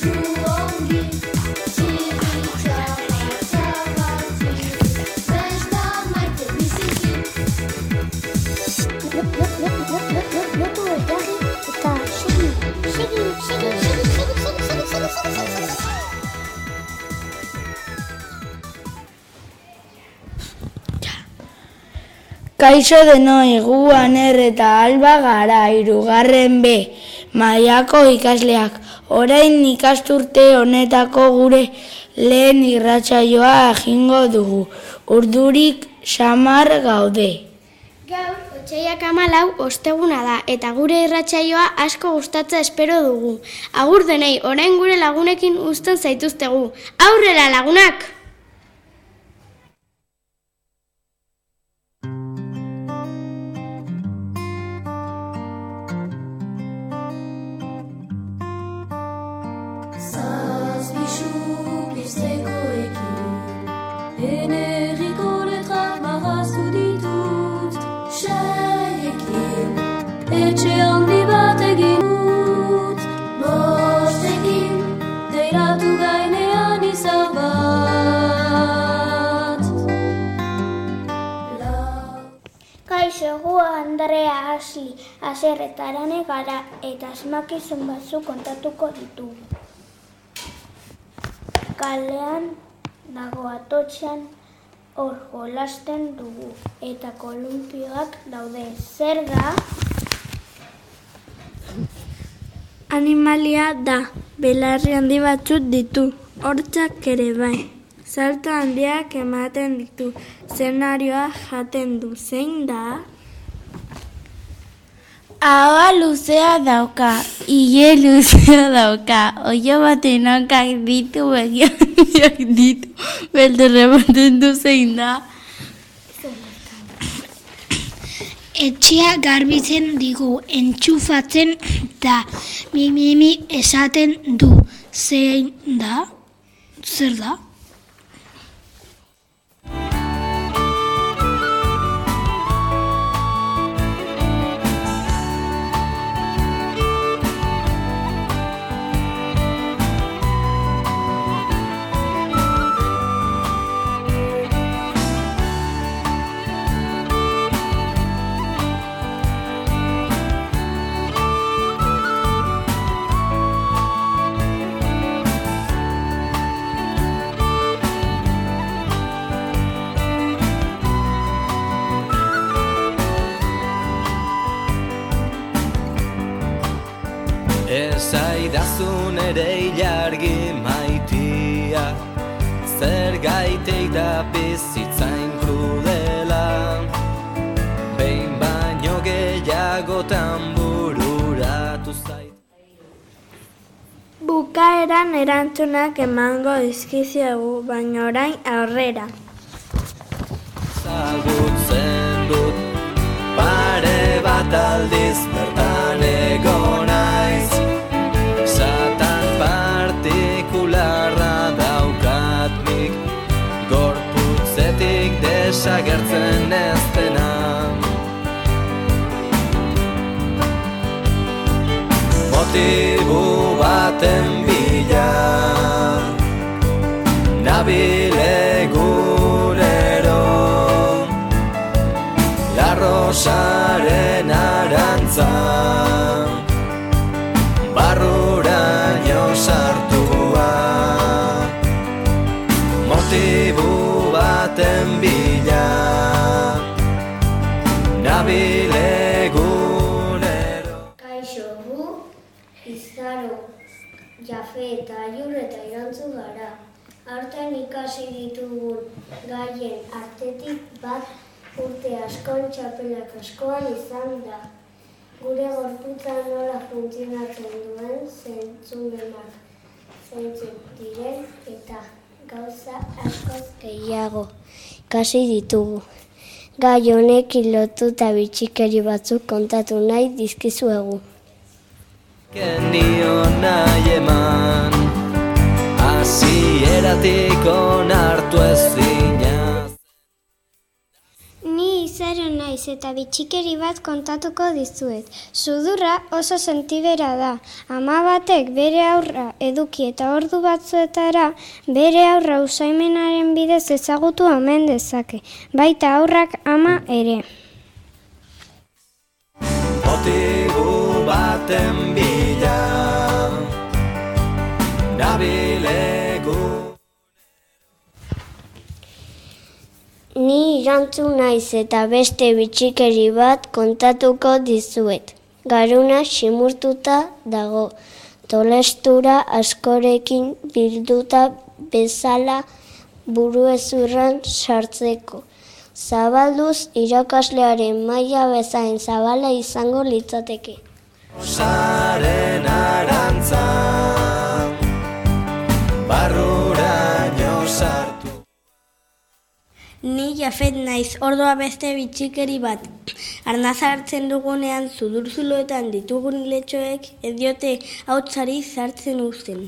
Kaixo denoi, gu Aner eta Alba gara, 3. B mailako ikasleak. Orain ikasturte honetako gure lehen irratsaioa egingo dugu. Urdurik samar gaude. Gaur, otsailak 14 osteguna da, eta gure irratsaioa asko gustatzea espero dugu. Agur denei, orain gure lagunekin uzten zaituztegu. Aurrera lagunak! Etxe handi bat egin dut, bostekin, deiratu gainean izan bat. Kaixo, gu Andrea, Asli, Aser eta Arane gara, eta asmakizun batzuk kontatuko ditugu. Kalean dago atotxean hor jolasten dugu, eta kolumpioak daude. Zer da? Animalia da, belarri handi batzuk ditu, hortzak ere bai. Salto handiak ematen ditu, zenarioa jaten du, zein da? Ahoa luzea dauka, ile luzea dauka, oio baten hankak ditu, begiak ditu, beldurre baten du, zein da? Etxea garbitzen digu, entxufatzen da, mimimi esaten du, zein da? Zer da? Esaidazu nere ilargi maitia, zer gaiteik da bizitzain krudela, behin baino gehiagotan bururatu zait. Bukaeran erantzunak emango dizkizuegu, baina orain aurrera. Zagutzen dut, pare bat aldiz bertan egon naiz. Satan partikularra daukat nik, gorputzetik desagertzen ez dena. Motibu baten bila nabil egunero, larrosaren arantza, barruraino sartua. Motibu baten bila nabil egunero. Kaixo, gu Izaro, Jafe eta Aiur eta Irantzu gara. Aurten ikasi ditugun gaien artetik bat urte askon txapelak askoan izan da. Gure gorputza nola funtzionatzen duen zentzumenak zeintzuk diren eta gauza askoz gehiago ikasi ditugu. Gai honekin lotuta bitxikeri batzuk kontatu nahi dizkizuegu. Kenio nahi eman, hasieratik onartu ezina. Ni Izaro aio naiz eta bitxikeri bat kontatuko dizuet. Sudurra oso sentibera da. Ama batek bere aurra eduki eta ordu batzuetara bere aurra usaimenaren bidez ezagutu omen dezake. Baita aurrak ama ere. Motibo baten bila nabilegu. Ni irantzu naiz eta beste bitxikeri bat kontatuko dizuet. Garuna ximurtuta dago, tolestura askorekin bilduta bezala buruezurran sartzeko. Zabalduz irakaslearen maila bezain zabala izango litzateke. Saren arantza barruraino sartu. Ni Jafet naiz, ordoa beste bitxikeri bat. Arnaza hartzen dugunean zudurzuloetan ditugun iletxoek ez diote hautsari sartzen uzten.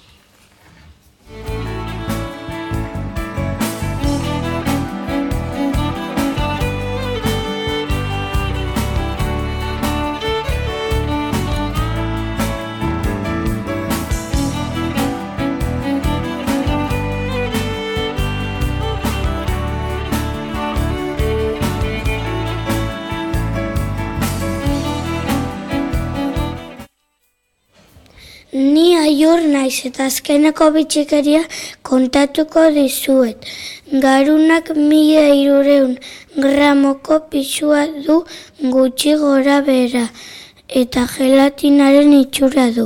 Ni aiur naiz eta azkeneko bitxikeria kontatuko dizuet. Garunak 1300 gramoko pisua du gutxi gora bera eta gelatinaren itxura du.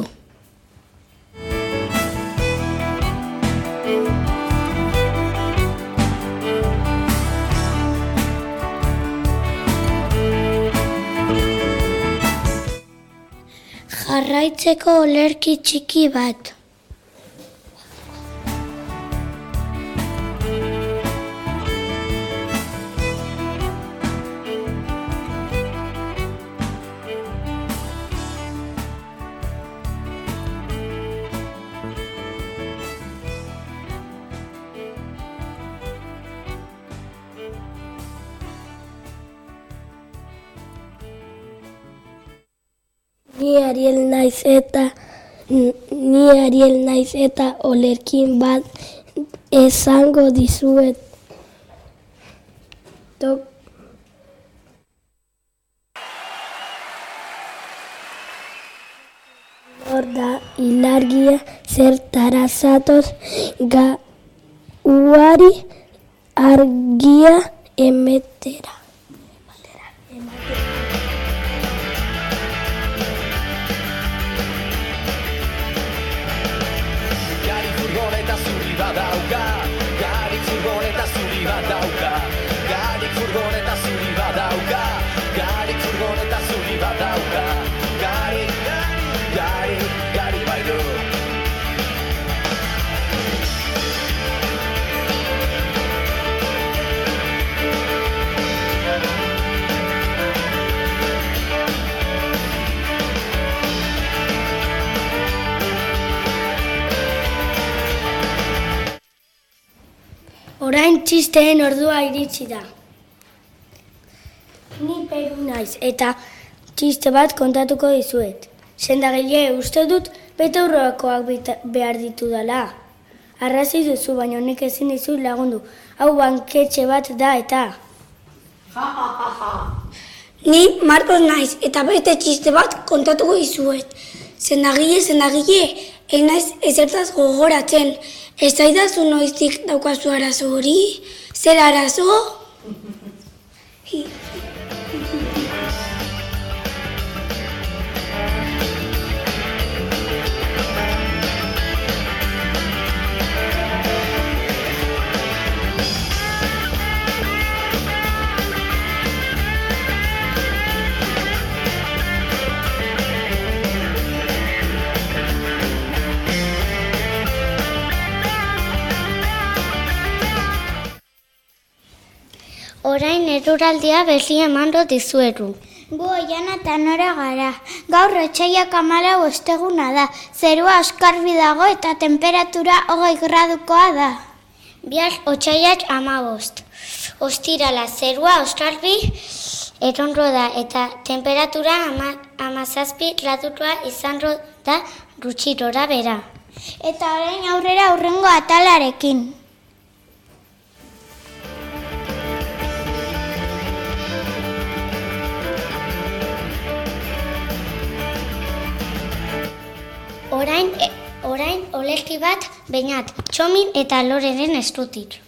Jarraitzeko olerki txiki bat. Ni Ariel naiz eta olerkin bat esango dizuet. Hor da ilargia zertara zatoz gauari argia emetera. Orain txisteen ordua iritsi da. Ni Peru naiz eta txiste bat kontatuko dizuet. Sendagile uste dut betaurrekoak behar ditu dela. Arrazi duzu, baina honek ezin dizu lagundu. Hau banketxe bat da eta. Ni Marcos naiz eta beste txiste bat kontatuko dizuet. Sendagile, ez naiz ezertaz gogoratzen. Ez zaidazu noiztik daukazu arazo hori? Zer arazo? Orain eruraldia berri emango dizueru. Gu Oiana eta Nora gara. Gaur otsailak 14 osteguna da. Zerua oskarbi dago eta temperatura 20 gradukoa da. Bihar otsailak 15. Ostirala zerua ostalbi erongo da eta temperatura 17 gradukoa izango da gutxirora bera. Eta orain aurrera hurrengo atalarekin. Orain olerki bat Beñat, Txomin eta Loreren eskutik.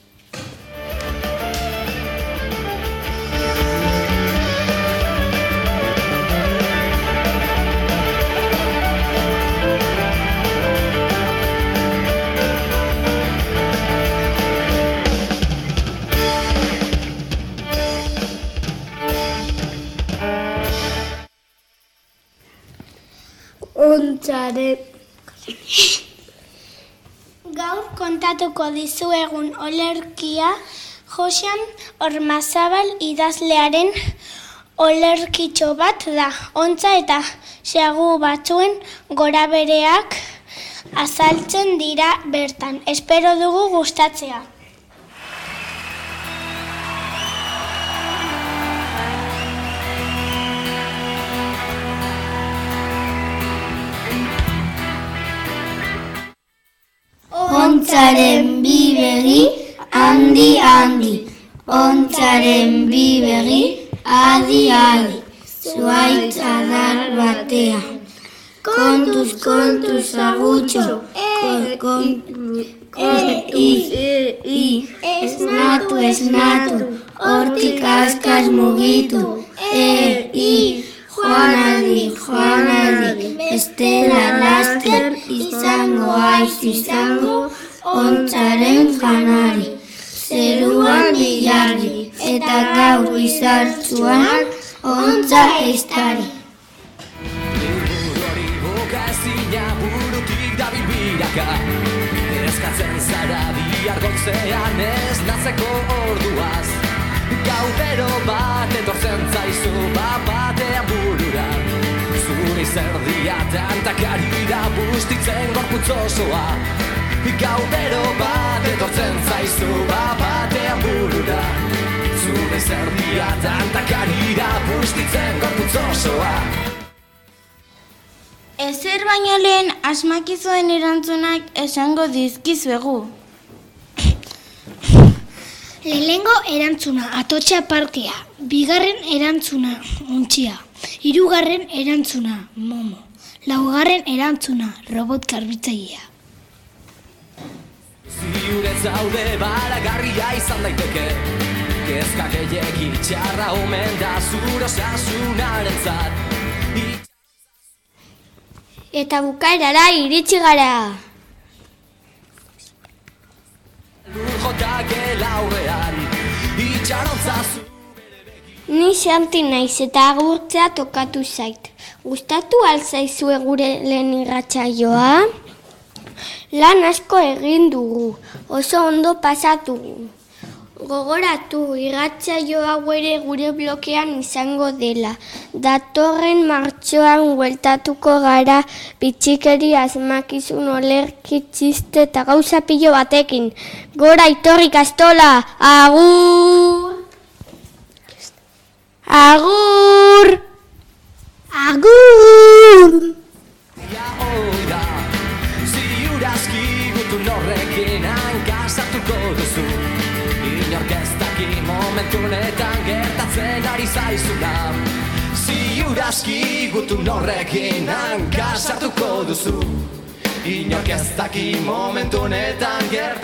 Gaur kontatuko dizuegun olerkia Joxan Ormazabal idazlearen olerkitxo bat da. Ontza eta xagu batzuen gorabeherak azaltzen dira bertan. Espero dugu gustatzea. Ontzaren bi begi, handi, handi. Ontzaren bi begi, adi, adi. Zuaitz adar batean. Kontuz, kontuz, agutxo. Esnatu, esnatu. Hortik askaz mugitu. Joanaldi, joanaldi, bestela laster izango aiz izango ontzaren janari. Zeruan ilargi eta gaur izartzuan ontza eiztari. Hori boka ezina burutik dabil biraka, eskatzen zara bihar gotzean ez natzeko orduaz. Gau bero bat etortzen zaizu batean burura, zure zerdia tantakarira bustitzen gorputz osoa. Gau bero bat etortzen zaizu batean burura, zure zerdia tantakarira bustitzen gorputz osoa. Ezer baino lehen asmakizuen erantzunak esango dizkizuegu. Lehenengo erantzuna, atotxa parkea. Bigarren erantzuna, untxia. Hirugarren erantzuna, momo. Laugarren erantzuna, robot garbitzailea. Ziure zaude baragarria izan daiteke, kezka gehiegi txarra omen da zure osasunarentzat. Eta bukaerara iritsi gara. Jota gelaurrean, itxarontzazu. Ni Xanti naiz eta agurtzea tokatu zait. Gustatu alzaizue gure lehen irratsaioa? Lan asko egin dugu, oso ondo pasatugu. Gogoratu, irratsaio hau ere gure blokean izango dela. Datorren martxoan bueltatuko gara bitxikeri asmakizun olerki txiste eta gauza pilo batekin. Gora Aitor ikastola! Agur! Agur! Agur! Oida, ziurazki gutun horrekin hankasatuko duzu. Inork ez daki momentunetan gertatzen ari zaizuna. Ziurazki gutun horrekin hankasatuko duzu. Inork ez daki momentunetan gertatzen